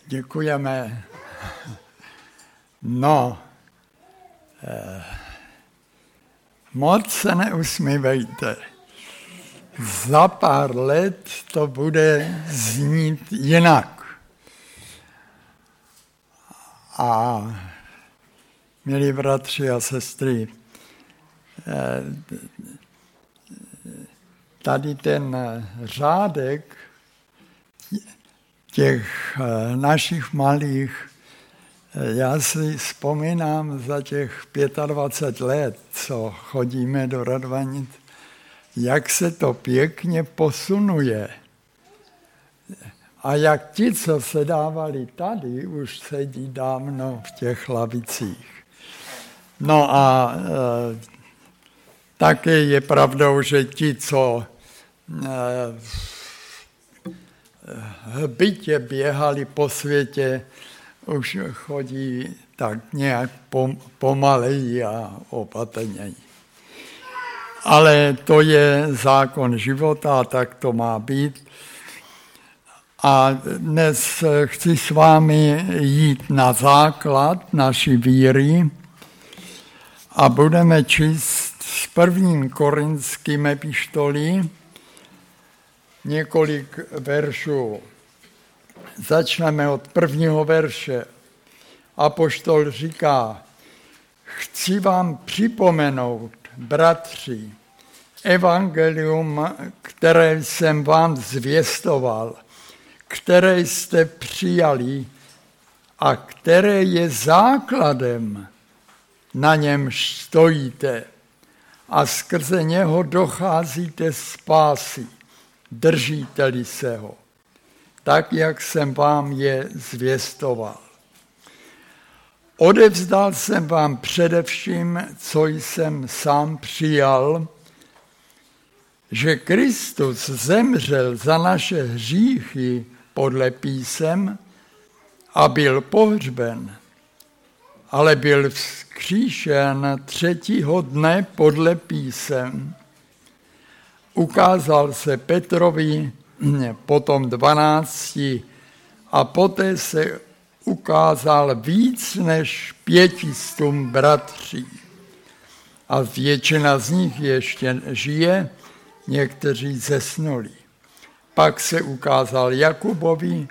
Děkujeme. No, moc se neusmívejte. Za pár let to bude znít jinak. A milí bratři a sestry, tady ten řádek těch našich malých, já si vzpomínám za těch 25 let, co chodíme do Radvanic, jak se to pěkně posunuje. A jak ti, co se dávali tady, už sedí dávno v těch lavicích. No a také je pravdou, že ti, co hbitě běhali po světě, už chodí tak nějak pomaleji a opatrněji. Ale to je zákon života, tak to má být. A dnes chci s vámi jít na základ naší víry a budeme číst s 1. Korinským epištolí několik veršů. Začneme od 1. verše. Apoštol říká: chci vám připomenout, bratři, evangelium, které jsem vám zvěstoval, které jste přijali a které je základem, na němž stojíte a skrze něho docházíte spásy, držíte-li se ho, tak, jak jsem vám je zvěstoval. Odevzdal jsem vám především, co jsem sám přijal, že Kristus zemřel za naše hříchy podle písem a byl pohřben, ale byl vzkříšen 3. dne podle písem. Ukázal se Petrovi, potom 12 a poté se ukázal víc než 500 bratří. A většina z nich ještě žije, někteří zesnuli. Pak se ukázal Jakubovi,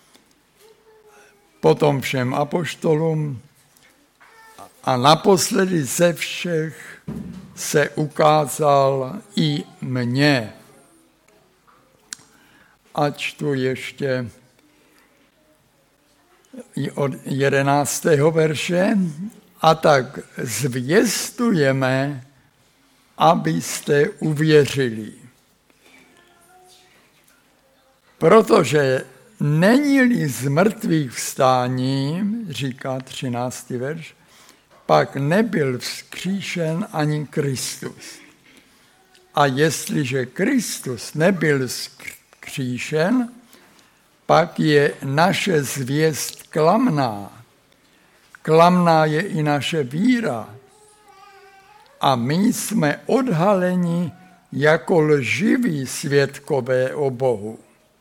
potom všem apoštolům a naposledy ze všech se ukázal i mně. A čtu ještě od 11. verše. A tak zvěstujeme, abyste uvěřili. Protože není-li z mrtvých vstání, říká 13. verš, pak nebyl vzkříšen ani Kristus. A jestliže Kristus nebyl vzkříšen, pak je naše zvěst klamná. Klamná je i naše víra. A my jsme odhaleni jako lživí svědkové o Bohu.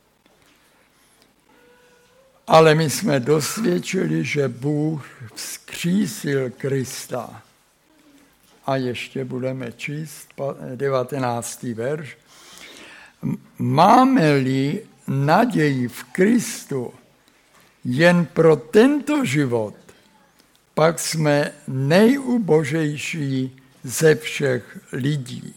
Ale my jsme dosvědčili, že Bůh vzkřísil Krista. A ještě budeme číst 19. verš. Máme-li naději v Kristu jen pro tento život, pak jsme nejubožejší ze všech lidí.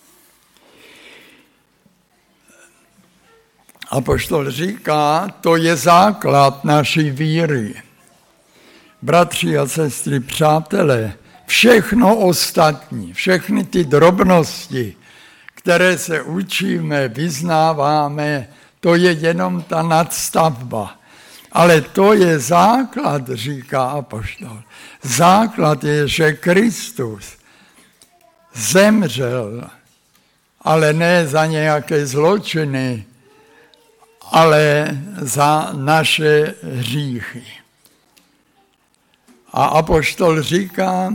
Apoštol říká, to je základ naší víry. Bratři a sestry, přátelé, všechno ostatní, všechny ty drobnosti, které se učíme, vyznáváme, to je jenom ta nadstavba. Ale to je základ, říká apoštol. Základ je, že Kristus zemřel, ale ne za nějaké zločiny, ale za naše hříchy. A apoštol říká,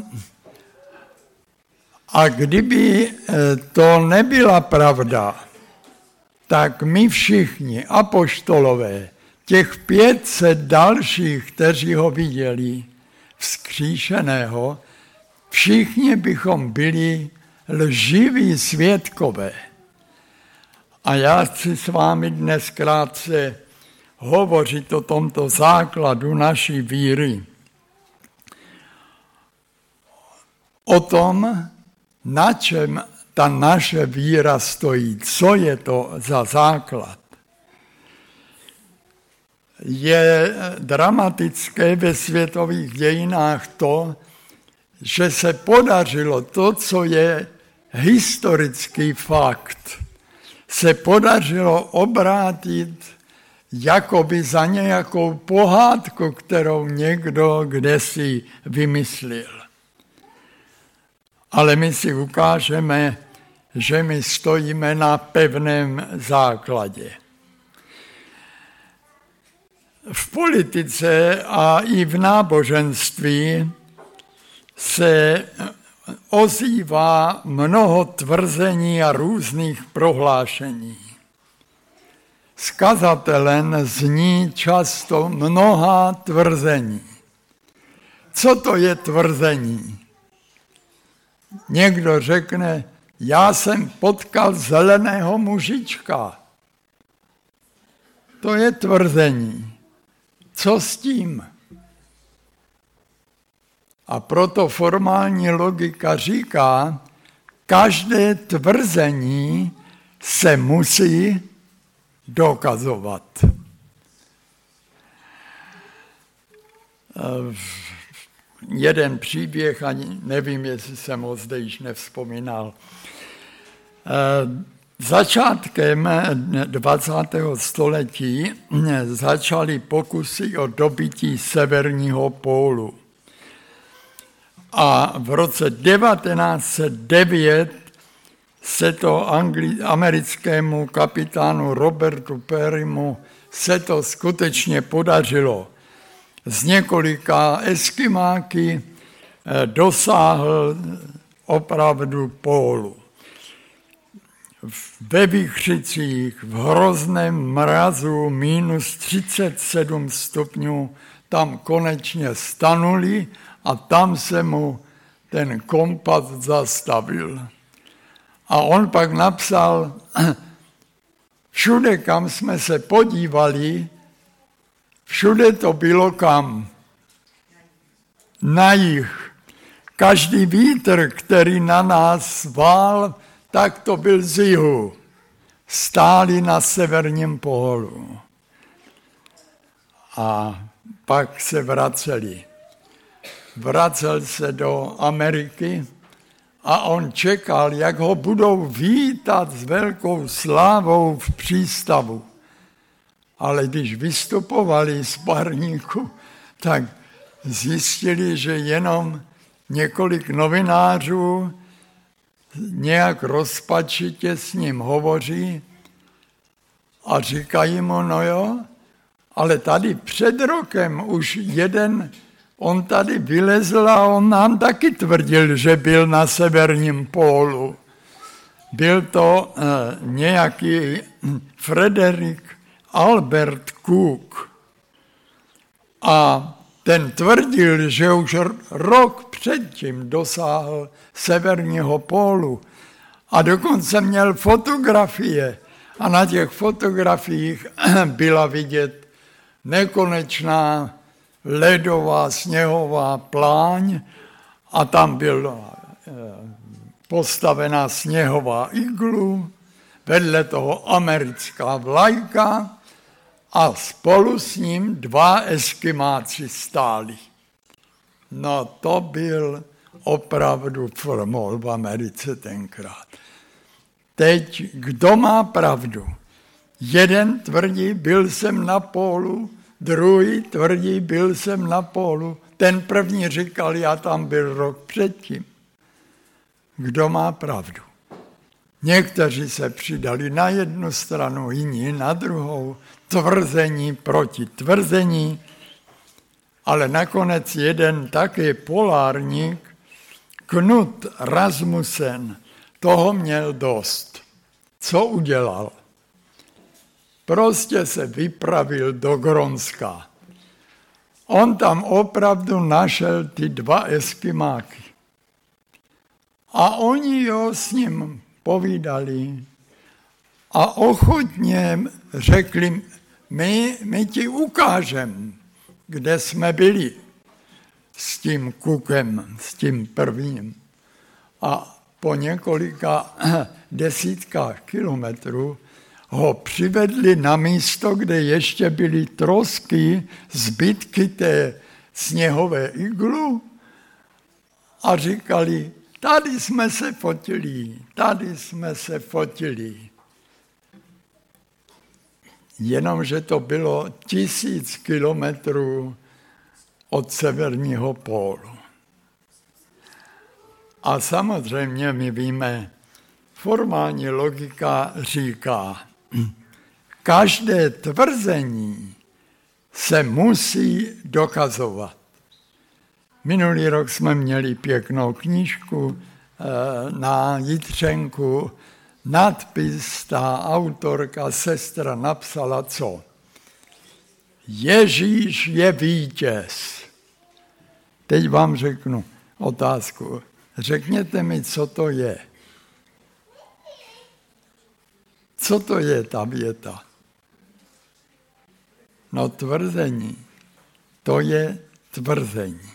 a kdyby to nebyla pravda, tak my všichni apoštolové, těch 500 dalších, kteří ho viděli vzkříšeného, všichni bychom byli lživí svědkové. A já chci s vámi dnes krátce hovořit o tomto základu naší víry. O tom, na čem ta naše víra stojí, co je to za základ. Je dramatické ve světových dějinách to, že se podařilo to, co je historický fakt, se podařilo obrátit jakoby za nějakou pohádku, kterou někdo kdesi vymyslel. Ale my si ukážeme, že my stojíme na pevném základě. V politice a i v náboženství se ozývá mnoho tvrzení a různých prohlášení. Z kazatelen zní často mnohá tvrzení. Co to je tvrzení? Někdo řekne, já jsem potkal zeleného mužička. To je tvrzení. Co s tím? A proto formální logika říká, každé tvrzení se musí dokazovat. Jeden příběh, ani nevím, jestli jsem ho zde již nevzpomínal. Začátkem 20. století začaly pokusy o dobytí severního pólu. A v roce 1909 se to americkému kapitánu Robertu Pearymu se to skutečně podařilo. Z několika eskimáky dosáhl opravdu pólu. Ve výchřicích, v hrozném mrazu minus 37 stupňů tam konečně stanuli a tam se mu ten kompas zastavil. A on pak napsal, všude, kam jsme se podívali, všude to bylo kam? Na jih. Každý vítr, který na nás vál, tak to byl z jihu. Stáli na severním pólu. A pak se vraceli. Vracel se do Ameriky a on čekal, jak ho budou vítat s velkou slávou v přístavu. Ale když vystupovali z parníku, tak zjistili, že jenom několik novinářů nějak rozpačitě s ním hovoří a říkají mu, no jo, ale tady před rokem už jeden, on tady vylezl a on nám taky tvrdil, že byl na severním pólu. Byl to nějaký Frederick Albert Cook. A ten tvrdil, že už rok předtím dosáhl severního pólu a dokonce měl fotografie a na těch fotografiích byla vidět nekonečná ledová sněhová pláň a tam byla postavená sněhová iglu, vedle toho americká vlajka a spolu s ním 2 eskimáci stáli. No to byl opravdu formol v Americe tenkrát. Teď kdo má pravdu? Jeden tvrdí, byl jsem na pólu, druhý tvrdí, byl jsem na pólu. Ten první říkal, já tam byl rok předtím. Kdo má pravdu? Někteří se přidali na jednu stranu, jiní na druhou, tvrzení proti tvrzení, ale nakonec jeden taky polárník, Knut Rasmussen, toho měl dost. Co udělal? prostě se vypravil do Grónska. On tam opravdu našel ty 2 Eskimáky. A oni s ním povídali a ochotně řekli, my ti ukážeme, kde jsme byli s tím Cookem, s tím prvním. A po několika desítkách kilometrů ho přivedli na místo, kde ještě byly trosky, zbytky té sněhové iglu a říkali, tady jsme se fotili. Jenomže to bylo 1000 kilometrů od severního pólu. A samozřejmě my víme, formální logika říká, každé tvrzení se musí dokazovat. Minulý rok jsme měli pěknou knížku na Jitřenku, nadpis, ta autorka, sestra napsala co? Ježíš je vítěz. Teď vám řeknu otázku. Řekněte mi, co to je. Co to je ta věta? No tvrzení. To je tvrzení.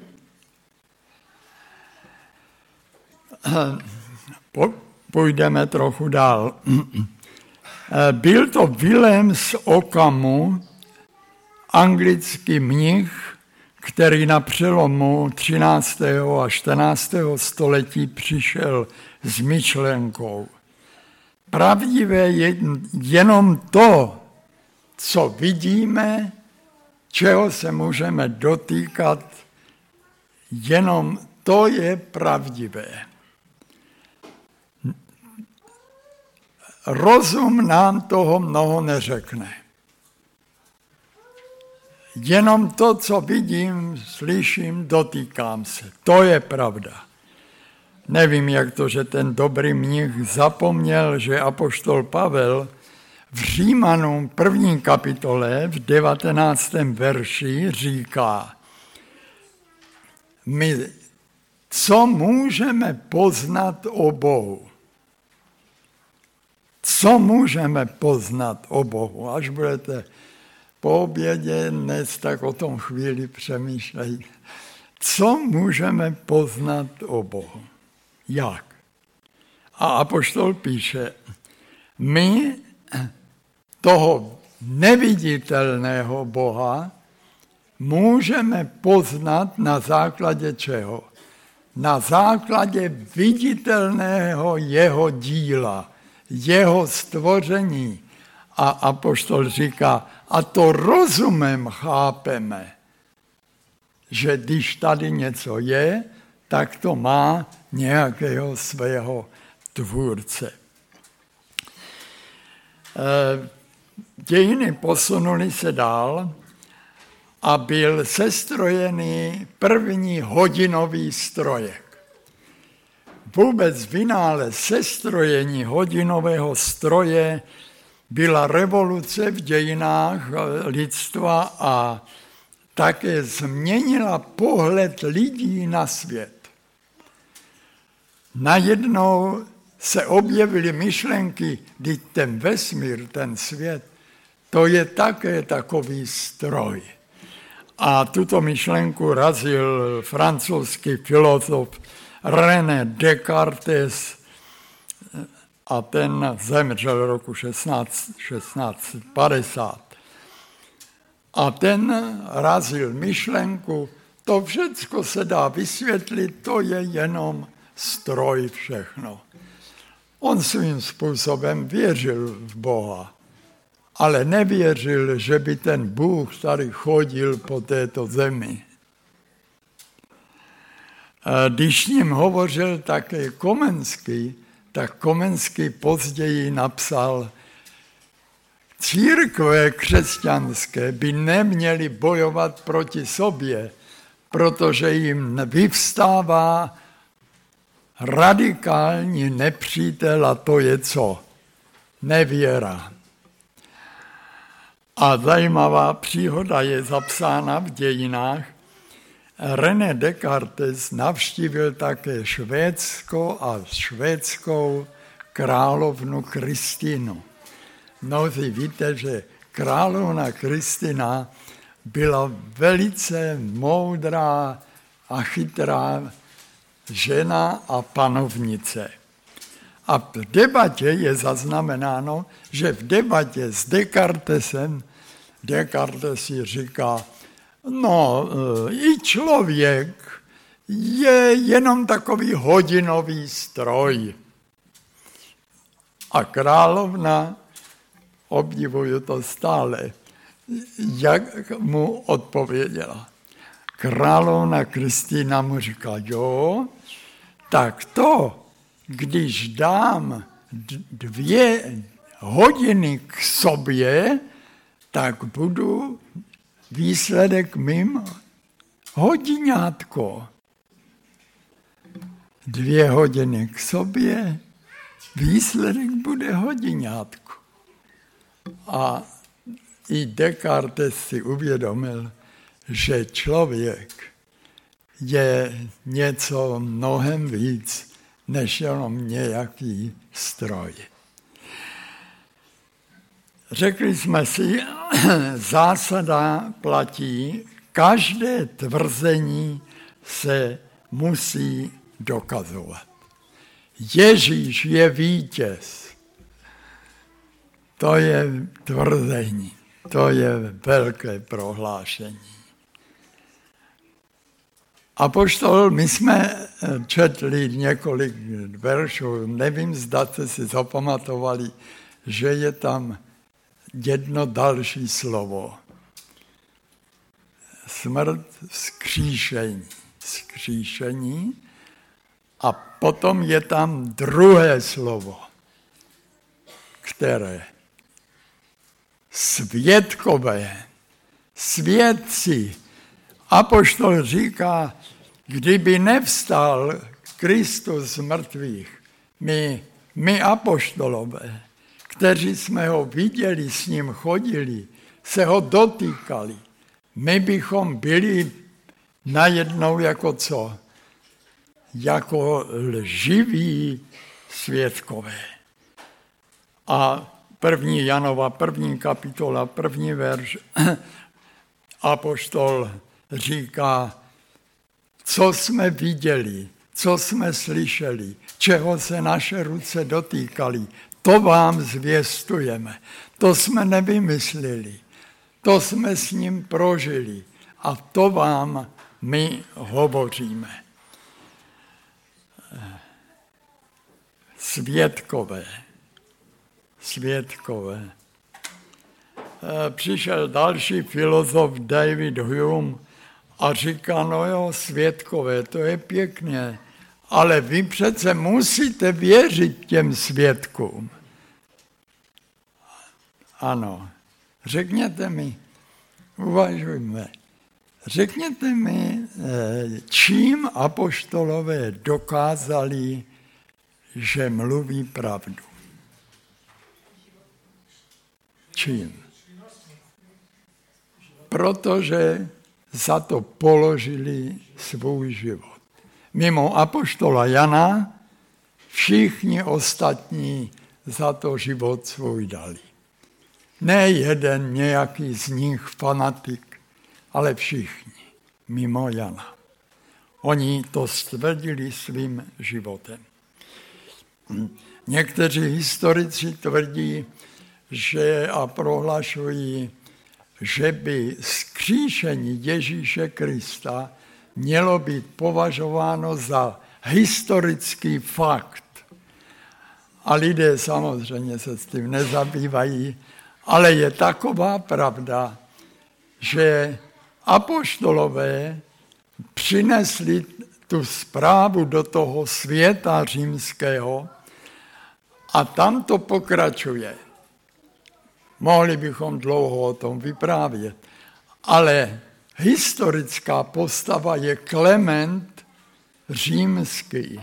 Půjdeme trochu dál. Byl to Vilém z Occamu, anglický mnich, který na přelomu 13. a 14. století přišel s myšlenkou. Pravdivé je jenom to, co vidíme, čeho se můžeme dotýkat, jenom to je pravdivé. Rozum nám toho mnoho neřekne. Jenom to, co vidím, slyším, dotýkám se. To je pravda. Nevím, jak to, že ten dobrý mnich zapomněl, že apoštol Pavel v Římanům 1. kapitole v 19. verši říká, my co můžeme poznat o Bohu? Co můžeme poznat o Bohu? Až budete po obědě dnes, tak o tom chvíli přemýšlejte. Co můžeme poznat o Bohu? Jak? A apoštol píše, my toho neviditelného Boha můžeme poznat na základě čeho? Na základě viditelného jeho díla, jeho stvoření. A apoštol říká, a to rozumem chápeme, že když tady něco je, tak to má nějakého svého tvůrce. Dějiny posunuly se dál a byl sestrojený první hodinový strojek. Vůbec vynález sestrojení hodinového stroje byla revoluce v dějinách lidstva a také změnila pohled lidí na svět. Najednou se objevily myšlenky, že ten vesmír, ten svět, to je také takový stroj. A tuto myšlenku razil francouzský filozof René Descartes a ten zemřel roku 1650. A ten razil myšlenku, to všecko se dá vysvětlit, to je jenom stroj všechno. On svým způsobem věřil v Boha, ale nevěřil, že by ten Bůh tady chodil po této zemi. Když s ním hovořil také Komenský, tak Komenský později napsal, církve křesťanské by neměly bojovat proti sobě, protože jim vyvstává radikální nepřítel a to je co? Nevěra. A zajímavá příhoda je zapsána v dějinách. René Descartes navštívil také Švédsko a švédskou královnu Kristinu. Mnozí víte, že královna Kristina byla velice moudrá a chytrá žena a panovnice. A v debatě je zaznamenáno, že v debatě s Descartesem Descartes si říká, no, i člověk je jenom takový hodinový stroj. A královna, obdivuju to stále, jak mu odpověděla. Královna Kristina mu říká, jo, tak to, když dám 2 hodiny k sobě, tak budu výsledek mým hodiňátko. 2 hodiny k sobě, výsledek bude hodiňátko. A i Descartes si uvědomil, že člověk je něco mnohem víc, než jenom nějaký stroj. Řekli jsme si, zásada platí, každé tvrzení se musí dokazovat. Ježíš je vítěz. To je tvrzení, to je velké prohlášení. Apoštol, my jsme četli několik veršů, nevím, zda jste si zapamatovali, že je tam jedno další slovo. Smrt, vzkříšení. A potom je tam druhé slovo, které? Svědkové, svědci. Apoštol říká, kdyby nevstal Kristus z mrtvých, my apoštolové, kteří jsme ho viděli, s ním chodili, se ho dotýkali, my bychom byli najednou jako co? Jako lživí svědkové. A 1. Janova, 1. kapitola, 1. verš, apoštol říká, co jsme viděli, co jsme slyšeli, čeho se naše ruce dotýkaly, to vám zvěstujeme. To jsme nevymysleli, to jsme s ním prožili a to vám my hovoříme. Svědkové. Přišel další filozof David Hume a říká, no jo, svědkové, to je pěkně, ale vy přece musíte věřit těm svědkům. Ano, řekněte mi, uvažujme, řekněte mi, čím apoštolové dokázali, že mluví pravdu. Čím? Protože za to položili svůj život. Mimo apoštola Jana všichni ostatní za to život svůj dali. Ne jeden nějaký z nich fanatik, ale všichni, mimo Jana. Oni to stvrdili svým životem. Někteří historici tvrdí, že a prohlašují, že by vzkříšení Ježíše Krista mělo být považováno za historický fakt. A lidé samozřejmě se s tím nezabývají, ale je taková pravda, že apoštolové přinesli tu zprávu do toho světa římského a tam to pokračuje. Mohli bychom dlouho o tom vyprávět, ale historická postava je Klement římský,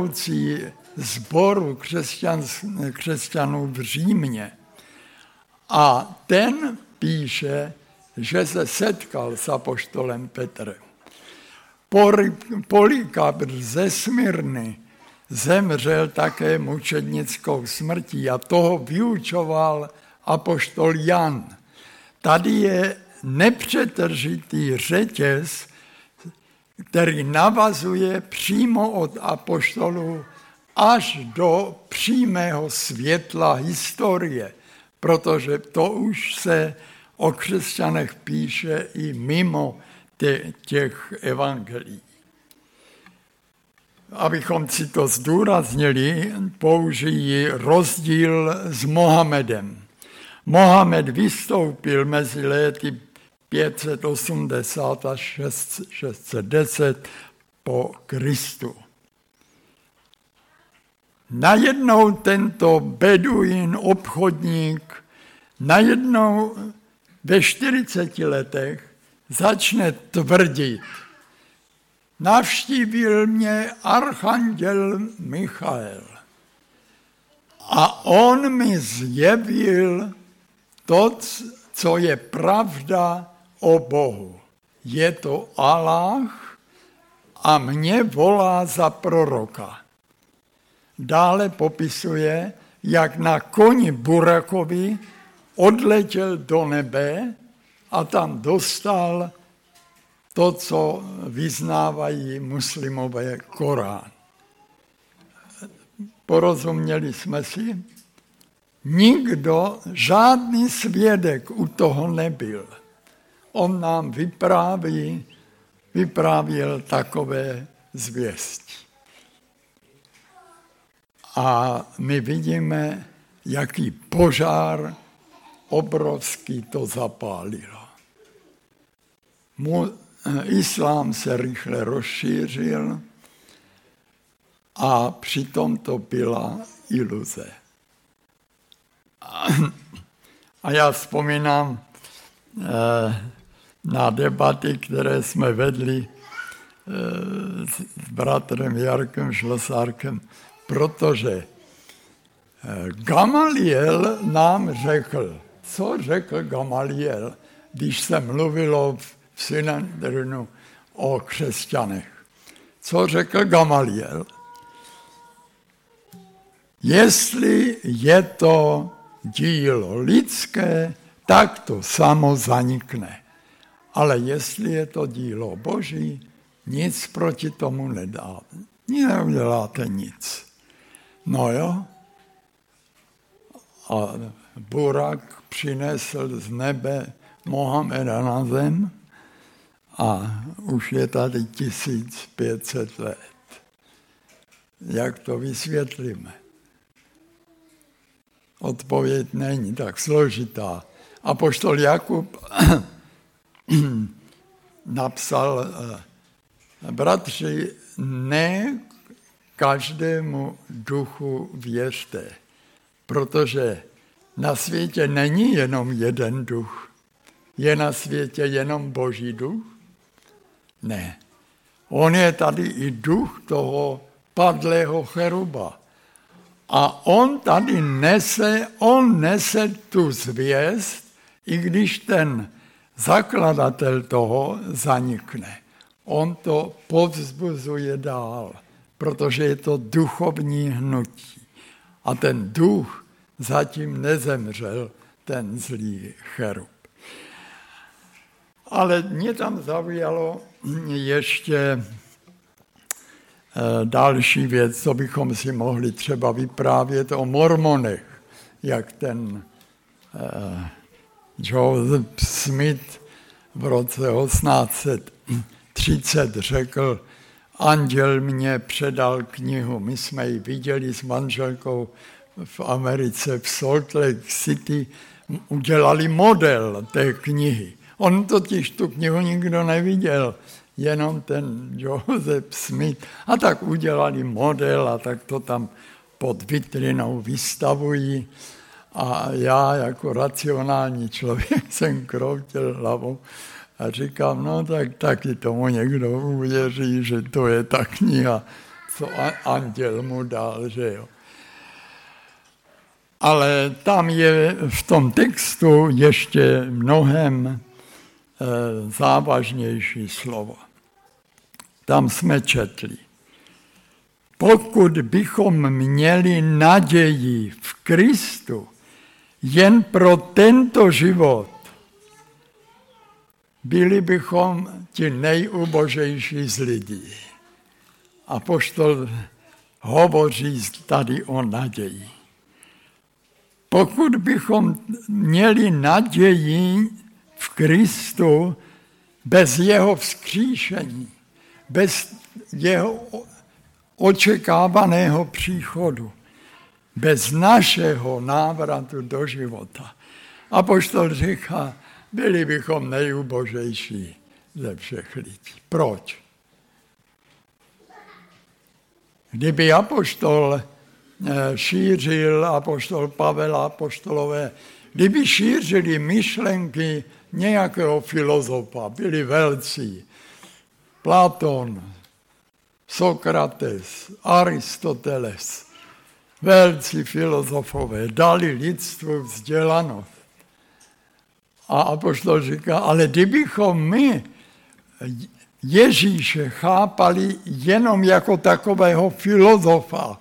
vedoucí sboru křesťanů v Římě. A ten píše, že se setkal s apoštolem Petrem. Polykarp ze Smyrny zemřel také mučednickou smrtí a toho vyučoval apoštol Jan. Tady je nepřetržitý řetěz, který navazuje přímo od apoštolů až do přímého světla historie, protože to už se o křesťanech píše i mimo těch evangelií. Abychom si to zdůraznili, použijí rozdíl s Mohamedem. Mohamed vystoupil mezi léty 580 až 610 po Kristu. Najednou tento beduín, obchodník, najednou ve 40 letech začne tvrdit: navštívil mě archanděl Michael a on mi zjevil to, co je pravda o Bohu. Je to Allah a mě volá za proroka. Dále popisuje, jak na koni Burakovi odletěl do nebe a tam dostal to, co vyznávají muslimové, Korán. Porozuměli jsme si? Nikdo, žádný svědek u toho nebyl. On nám vyprávěl takové zvěsti. A my vidíme, jaký požár obrovský to zapálilo. Islám se rychle rozšířil a přitom to byla iluze. A já vzpomínám na debaty, které jsme vedli s bratrem Jarkem Šlosárkem, protože Gamaliel nám řekl, co řekl Gamaliel, když se mluvilo v Synedrinu o křesťanech. Co řekl Gamaliel? Jestli je to dílo lidské, tak to samo zanikne. Ale jestli je to dílo Boží, nic proti tomu neuděláte nic. No jo. A Burak přinesl z nebe Mohameda na zem a už je tady 1500 let. Jak to vysvětlíme? Odpověď není tak složitá. Apoštol Jakub napsal: bratři, ne každému duchu věřte, protože na světě není jenom jeden duch. Je na světě jenom Boží duch? Ne. On je tady i duch toho padlého cheruba. A on tady nese tu zvěst, i když ten zakladatel toho zanikne. On to povzbuzuje dál, protože je to duchovní hnutí. A ten duch zatím nezemřel, ten zlý cherub. Ale mě tam zaujalo ještě další věc, co bychom si mohli třeba vyprávět o mormonech, jak ten Joseph Smith v roce 1830 řekl: anděl mě předal knihu. My jsme ji viděli s manželkou v Americe, v Salt Lake City, udělali model té knihy. On totiž tu knihu nikdo neviděl, jenom ten Joseph Smith. A tak udělali model a tak to tam pod vitrinou vystavují. A já jako racionální člověk jsem kroutil hlavou a říkám, no tak taky tomu někdo uvěří, že to je ta kniha, co anděl mu dal, že jo. Ale tam je v tom textu ještě mnohem závažnější slovo. Tam jsme četli. Pokud bychom měli naději v Kristu jen pro tento život, byli bychom ti nejubožejší z lidí. Apoštol hovoří tady o naději. Pokud bychom měli naději v Kristu bez jeho vzkříšení, bez jeho očekávaného příchodu, bez našeho návratu do života. Apoštol říká, byli bychom nejubožejší ze všech lidí. Proč? Kdyby apoštol šířil, apoštol Pavel, apoštolové, kdyby šířili myšlenky nějakého filozofa, byli velcí, Platon, Sokrates, Aristoteles, velcí filozofové, dali lidstvu vzdělanost. A apoštol říká, ale kdybychom my Ježíše chápali jenom jako takového filozofa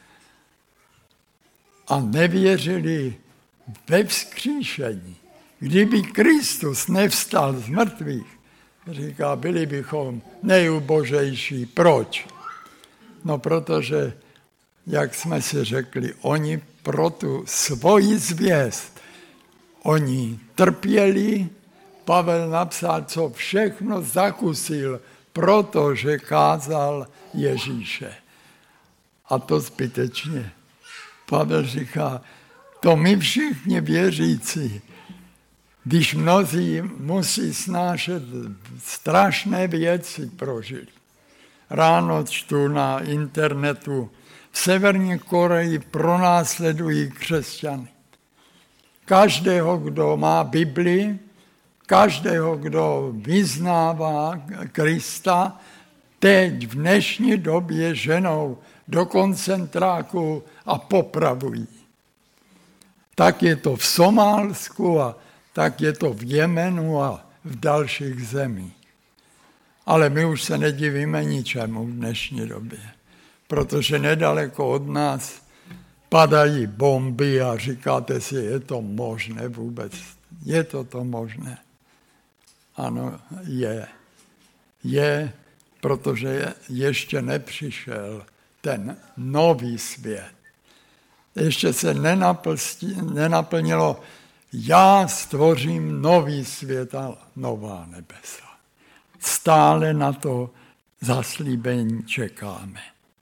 a nevěřili ve vzkříšení, kdyby Kristus nevstal z mrtvých, říká, byli bychom nejubožejší. Proč? No protože, jak jsme si řekli, oni pro tu svoji zvěst, oni trpěli, Pavel napsal, co všechno zakusil, protože kázal Ježíše. A to zbytečně. Pavel říká, to my všichni věřící, když mnozí musí snášet strašné věci, prožili. Ráno čtu na internetu, v Severní Koreji pronásledují křesťany. Každého, kdo má Bibli, každého, kdo vyznává Krista, teď v dnešní době ženou do koncentráku a popravují. Tak je to v Somálsku a tak je to v Jemenu a v dalších zemích. Ale my už se nedivíme ničemu v dnešní době, protože nedaleko od nás padají bomby a říkáte si, je to možné vůbec? Je to možné? Ano, je. Je, protože ještě nepřišel ten nový svět. Ještě se nenaplnilo, já stvořím nový svět a nová nebesa. Stále na to zaslíbení čekáme.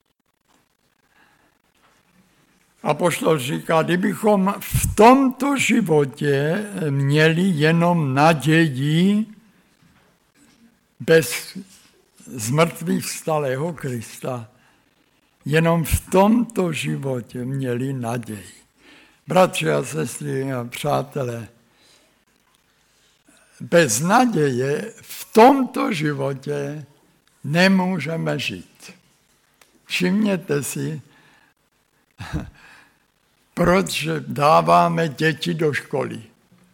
Apoštol říká, kdybychom v tomto životě měli jenom naději bez zmrtvých vstalého Krista, jenom v tomto životě měli naději. Bratři a sestry a přátelé, bez naděje v tomto životě nemůžeme žít. Všimněte si, proč dáváme děti do školy.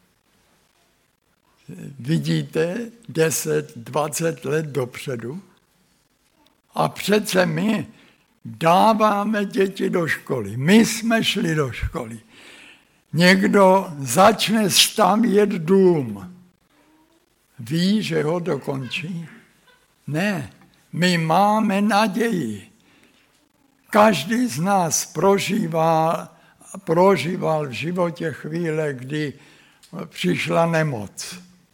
Vidíte 10-20 let dopředu a přece my dáváme děti do školy. My jsme šli do školy. Někdo začne stavět dům. Ví, že ho dokončí? Ne, my máme naději. Každý z nás prožíval v životě chvíle, kdy přišla nemoc.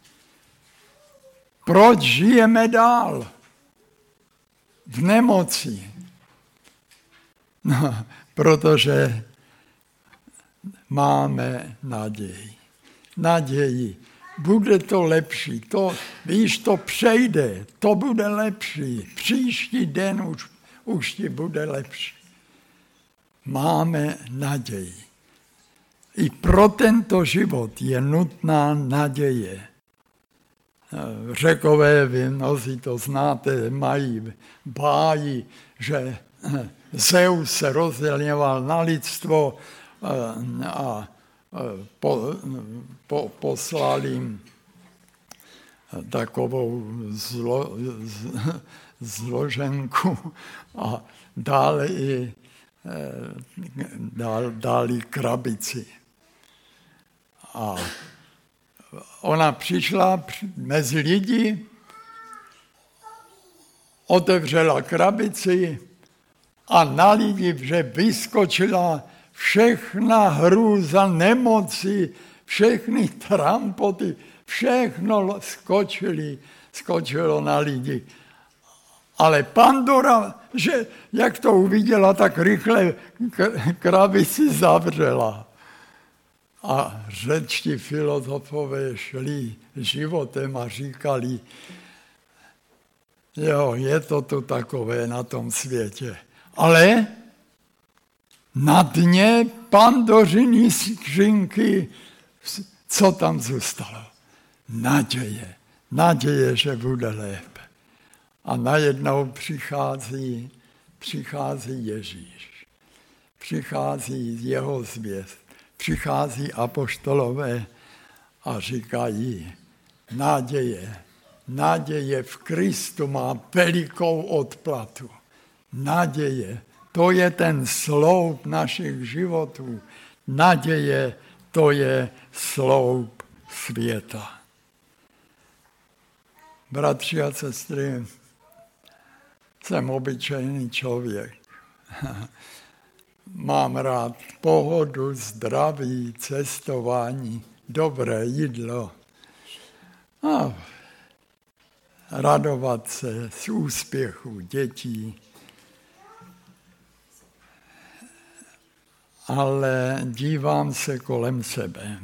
Proč žijeme dál v nemoci? No, protože máme naději. Naději. Bude to lepší. To přejde. To bude lepší. Příští den už ti bude lepší. Máme naději. I pro tento život je nutná naděje. Řekové, vy mnozí to znáte, mají báji, že Zeus se rozdělňoval na lidstvo a poslal jim takovou zloženku a dali krabici. A ona přišla mezi lidi, otevřela krabici a na lidi, že vyskočila všechna hrůza, nemoci, všechny trampoty, všechno skočilo na lidi. Ale Pandora, že jak to uviděla, tak rychle krabici zavřela. A řečtí filozofové šli životem a říkali, jo, je to tu takové na tom světě. Ale na dně Pandořiny skřínky, co tam zůstalo? Naděje, že bude lépe. A najednou přichází Ježíš. Přichází jeho zvěst. Přichází apoštolové a říkají, naděje v Kristu má velikou odplatu. Naděje, to je ten sloup našich životů. Naděje, to je sloup světa. Bratři a sestry, jsem obyčejný člověk. Mám rád pohodu, zdraví, cestování, dobré jídlo a radovat se z úspěchu dětí. Ale dívám se kolem sebe.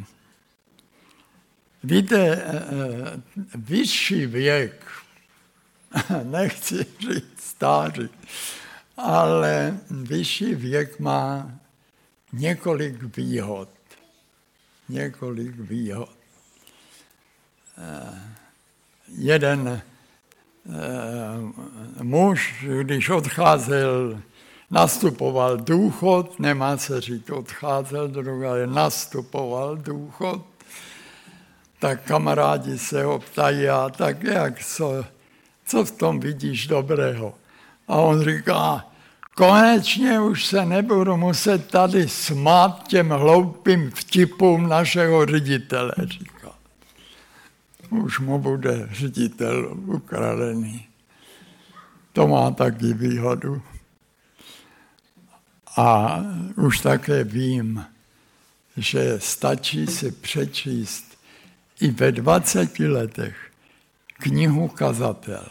Víte, vyšší věk, nechci říct stáří, ale vyšší věk má několik výhod. Jeden muž, když odcházel, nastupoval důchod, nemá se říct odcházel, druhé nastupoval důchod, tak kamarádi se ho ptají, a tak jak, co v tom vidíš dobrého? A on říká, konečně už se nebudu muset tady smát těm hloupým vtipům našeho ředitele, říká. Už mu bude ředitel ukradený. To má taky výhodu. A už také vím, že stačí si přečíst i ve 20 letech knihu Kazatel.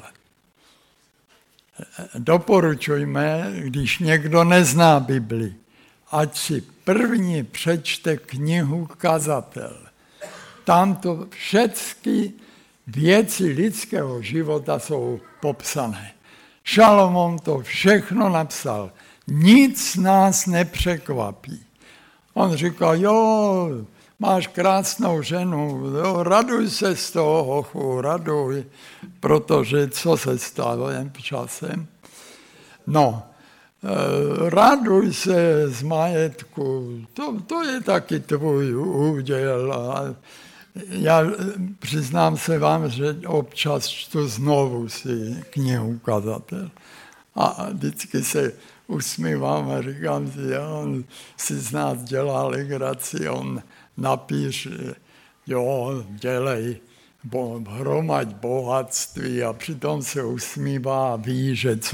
Doporučujme, když někdo nezná Bibli, ať si první přečte knihu Kazatel. Tam to všechny věci lidského života jsou popsané. Šalomón to všechno napsal. Nic nás nepřekvapí. On říká, jo, máš krásnou ženu, jo, raduj se z toho, hochu, raduj, protože co se stalo jen časem? No, raduj se z majetku, to je taky tvůj úděl. A já přiznám se vám, že občas čtu znovu si knihu Kazatel. A vždycky se usmívám a říkám si, on si z nás dělá legraci, on napíš, jo, dělej, hromaď bohatství a přitom se usmívá a ví,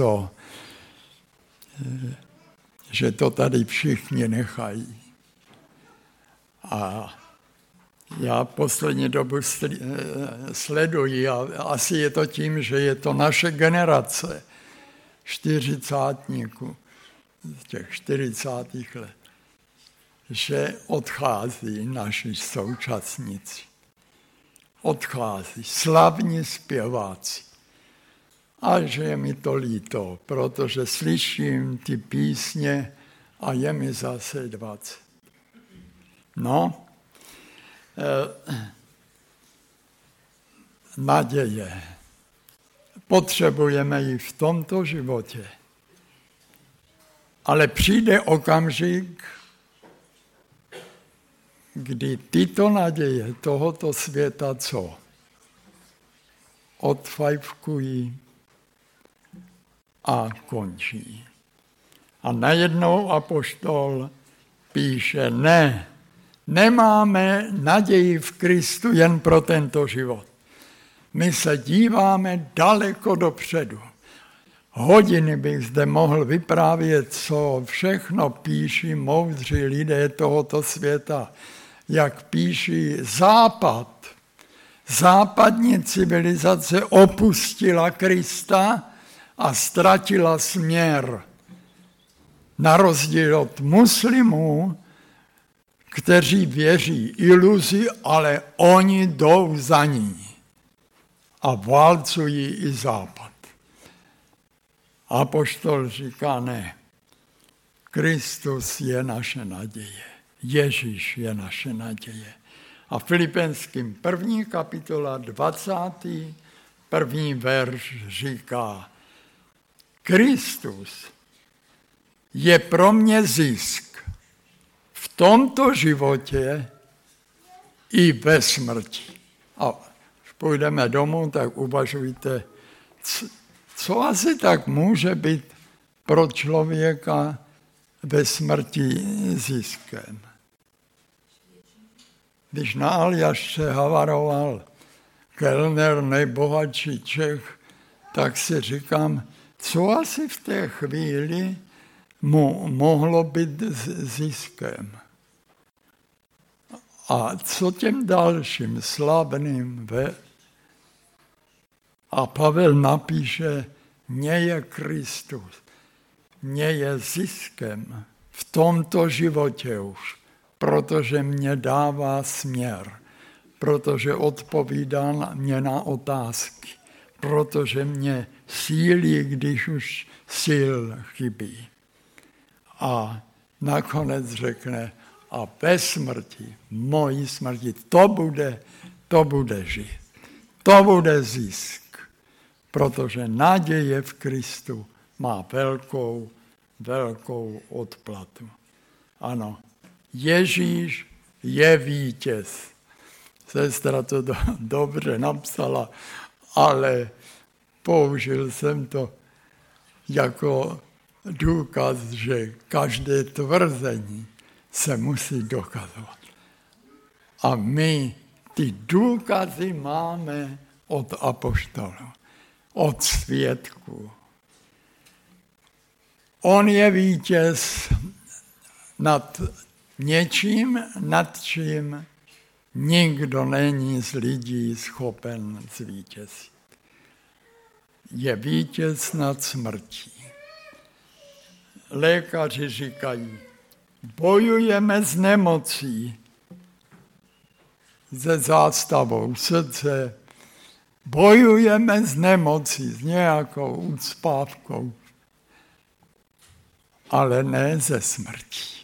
že to tady všichni nechají. A já poslední dobu sleduji a asi je to tím, že je to naše generace, 40tníků, z těch 40. let, že odchází naši současníci. Odchází slavní zpěváci. A že je mi to líto, protože slyším ty písně a je mi zase 20. No, naděje. Potřebujeme ji v tomto životě. Ale přijde okamžik, kdy tyto naděje tohoto světa co? Odfajfkují a končí. A najednou apoštol píše, ne, nemáme naději v Kristu jen pro tento život. My se díváme daleko dopředu. Hodiny bych zde mohl vyprávět, co všechno píší moudří lidé tohoto světa, jak píší Západ. Západní civilizace opustila Krista a ztratila směr. Na rozdíl od muslimů, kteří věří iluzi, ale oni jdou za ní a válcují i Západ. Apoštol říká ne, Kristus je naše naděje, Ježíš je naše naděje. A Filipenským 1. kapitola 21. verš říká, Kristus je pro mě zisk v tomto životě i ve smrti. A když půjdeme domů, tak uvažujte, co asi tak může být pro člověka ve smrti ziskem. Když na Aljašce havaroval kelner, nejbohatší Čech, tak si říkám, co asi v té chvíli mu mohlo být ziskem. A co těm dalším slavným a Pavel napíše, mně je Kristus, mně je ziskem v tomto životě už, protože mě dává směr, protože odpovídá mě na otázky, protože mě sílí, když už sil chybí. A nakonec řekne, a ve smrti, mojí smrti, to bude žít. To bude zisk, protože naděje v Kristu má velkou odplatu. Ano, Ježíš je vítěz. Sestra to dobře napsala, ale použil jsem to jako důkaz, že každé tvrzení se musí dokazovat. A my ty důkazy máme od apoštolů, od svědků. On je vítěz nad něčím, nad čím nikdo není z lidí schopen zvítězit. Je vítěz nad smrtí. Lékaři říkají, bojujeme s nemocí, se zástavou srdce, bojujeme s nemocí, s nějakou ucpávkou, ale ne ze smrtí.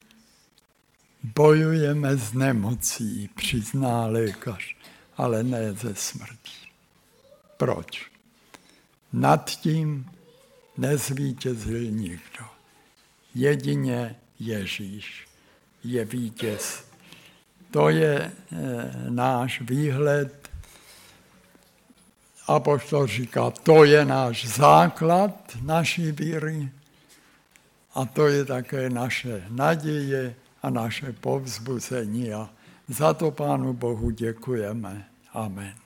Bojujeme s nemocí, přizná lékař, ale ne ze smrtí. Proč? Nad tím nezvítězil nikdo. Jedině Ježíš je vítěz. To je náš výhled. Apoštol říká, to je náš základ naší víry a to je také naše naděje a naše povzbuzení. A za to Pánu Bohu děkujeme. Amen.